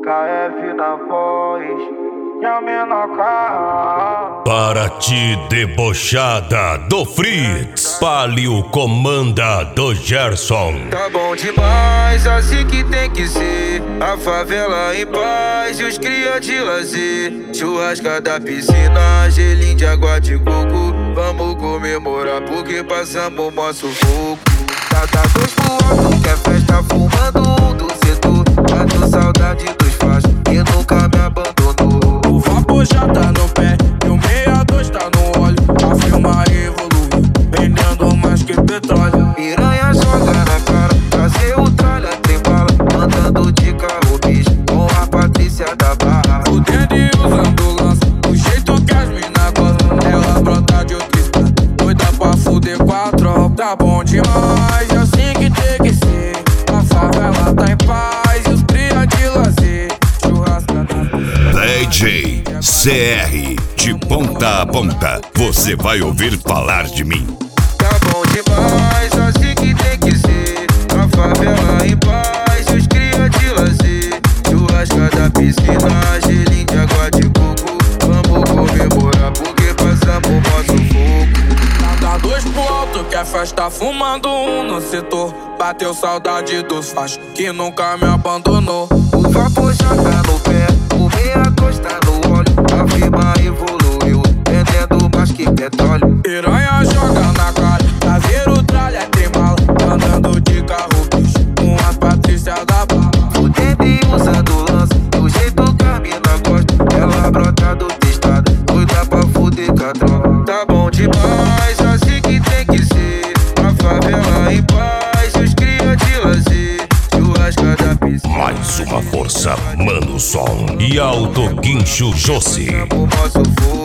KF na voz, e a menor cara. Para ti debochada do Fritz, Palio comanda do Gerson. Tá bom demais, assim que tem que ser. A favela em paz e os cria de lazer. Churrasca da piscina, gelinho de água de coco. Vamos comemorar porque passamos nosso fogo. Tá dois pro alto que é festa fumando do setor. Mato saudade dos fãs que nunca me abandonou. O vapor já tá no pé e o 62 tá no óleo. A firma evoluiu, vendendo mais que petróleo. Piranha joga na cara, trazer o tralha tem bala. Andando de carro bicho com a Patrícia da Barra. Fudendo e usando lança, do jeito que as mina gostam. Ela brota de outro estado, doida pra fuder com a tropa. Tá bom demais, é assim que tem que ser. A favela tá em paz e os cria de lazer. Churrasca da DJ CR, de ponta a ponta, você vai ouvir falar de mim. Tá bom demais, assim que tem que ser. A favela em paz e os cria de lazer. Churrasca da piscina, gelinho de água de coco. Vamos comemorar porque passamos nosso fogo. Dá dois pro alto que a festa fumando no setor. Bateu saudade dos fachos que nunca me abandonou. O vapor já tá no pé, o 62 tá no óleo. A firma evoluiu, vendendo mais que petróleo. Piranha joga na cara, traseiro tralha tem bala. Andando de carro bicho, com as Patrícia da Barra. Fudendo e usando lança, do jeito que a mina gosta. Ela brota do testado, doida pra fuder com a tropa. Tá bom demais, assim que tem que ser. A favela em paz e os cria de lazer. Churrasca da piscina. Mais uma força, Mano Som e Alto Guincho Jossi. O nosso fogo.